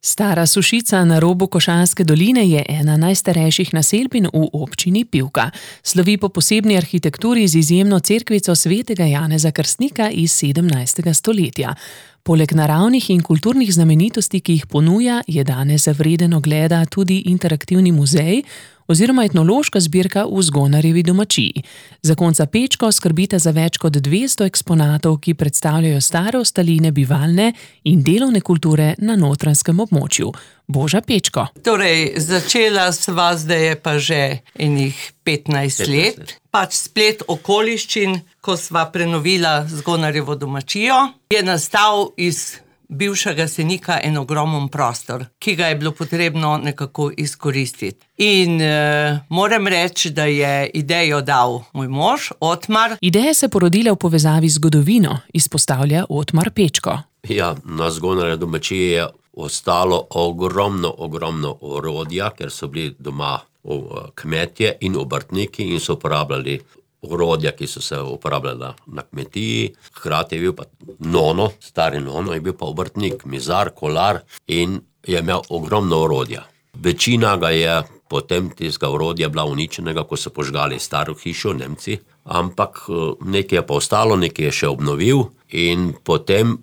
Stara Sušica na robu Košanske doline je ena najstarejših naselbin v občini Pivka. Slovi po posebni arhitekturi z izjemno cerkvico svetega Janeza Krstnika iz 17. stoletja. Poleg naravnih in kulturnih znamenitosti, ki jih ponuja, je danes vreden ogleda tudi interaktivni muzej oziroma etnološka zbirka v Zgonarjevi domačiji. Zakonca Pečko skrbita za več kot 200 eksponatov, ki predstavljajo stare ostaline bivalne in delovne kulture na notranjskem območju. Boža Pečko. Torej, začela sva zdaj je pa že enih 15 let. Pač splet okoliščin, ko sva prenovila Zgonarjevo domačijo, je nastal iz bivšega senika en ogromen prostor, ki ga je bilo potrebno nekako izkoristiti. In moram reči, da je idejo dal moj mož, Otmar. Ideja se porodila v povezavi z zgodovino, izpostavlja Otmar Pečko. Ja, na Zgonarjevi domačiji je ostalo ogromno orodja, ker so bili doma kmetje in obrtniki in so uporabljali orodja, ki so se uporabljala na kmetiji. Hkrati je bil pa stari nono, je bil pa obrtnik, mizar, kolar in je imel ogromno orodja. Večina ga je potem tistega orodja bila uničenega, ko so požgali staro hišo, Nemci, ampak nekaj je pa ostalo, nekaj je še obnovil in potem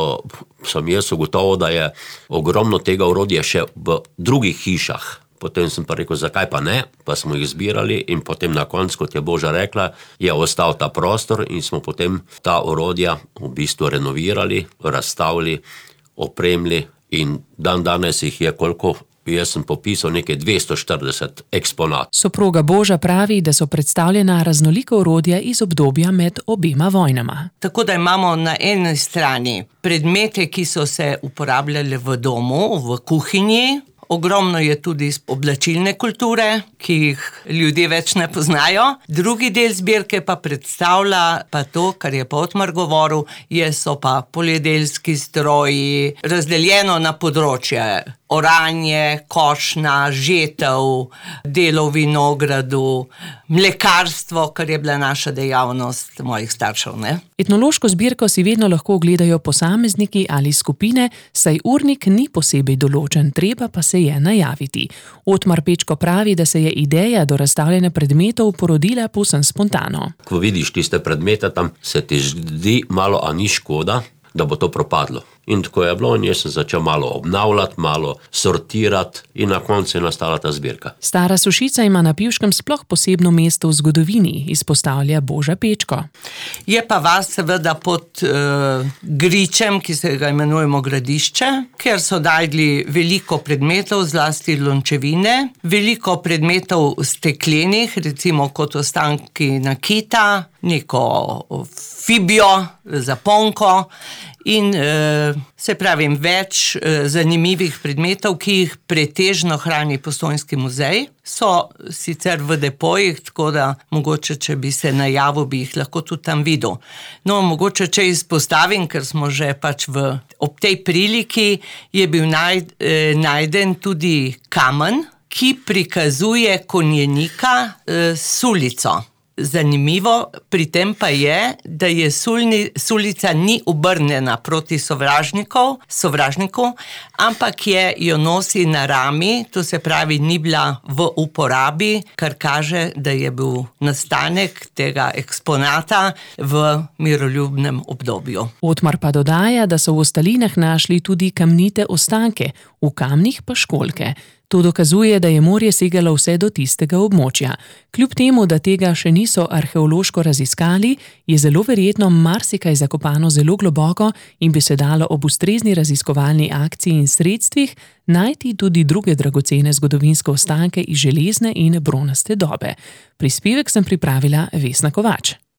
sem jaz ugotovil, da je ogromno tega orodja še v drugih hišah. Potem sem pa rekel, zakaj pa ne, pa smo jih zbirali in potem na koncu, kot je Boža rekla, je ostal ta prostor in smo potem ta orodja v bistvu renovirali, razstavili, opremili in danes jih je koliko, jaz sem popisal nekaj 240 eksponat. Soproga Boža pravi, da so predstavljena raznolika orodja iz obdobja med obema vojnama. Tako da imamo na eni strani predmete, ki so se uporabljali v domu, v kuhinji. Ogromno je tudi oblačilne kulture, ki jih ljudje več ne poznajo. Drugi del zbirke pa predstavlja pa to, kar je pa Otmar govoril, so pa poljedelski stroji, razdeljeno na področje oranje, košnja, žetev, delo v vinogradu, mlekarstvo, kar je bila naša dejavnost mojih staršev, ne? Etnološko zbirko si vedno lahko ogledajo posamezniki ali skupine, saj urnik ni posebej določen, treba pa se je najaviti. Otmar Pečko pravi, da se je ideja do razstavljanja predmetov porodila povsem spontano. Ko vidiš tiste predmete tam, se ti zdi malo, a ni škoda, da bo to propadlo. In tako je bilo in jaz sem začel malo obnavljati, malo sortirati in na koncu je nastala ta zbirka. Stara Sušica ima na Pivškem sploh posebno mesto v zgodovini, izpostavlja Boža Pečko. Je pa vas seveda pod gričem, ki se ga imenujemo Gradišče, ker so najdli veliko predmetov, zlasti lončevine, veliko predmetov steklenih, recimo kot ostanki nakita, neko fibijo, zaponko in se pravim več zanimivih predmetov, ki jih pretežno hrani Postojnski muzej. So sicer v depojih, tako da mogoče, če bi se najavil, bi jih lahko tudi tam videl. No, mogoče, če izpostavim, ker smo že pač ob tej priliki, je bil najden tudi kamen, ki prikazuje konjenika sulico. Zanimivo pri tem pa je, da je sulica ni obrnjena proti sovražniku, ampak jo nosi na rami, to se pravi, ni bila v uporabi, kar kaže, da je bil nastanek tega eksponata v miroljubnem obdobju. Otmar pa dodaja, da so v ostalinah našli tudi kamnite ostanke, v kamnih pa školjke. To dokazuje, da je morje segalo vse do tistega območja. Kljub temu, da tega še niso arheološko raziskali, je zelo verjetno marsikaj zakopano zelo globoko in bi se dalo ob ustrezni raziskovalni akciji in sredstvih najti tudi druge dragocene zgodovinske ostanke iz železne in bronaste dobe. Prispevek sem pripravila Vesna Kovač.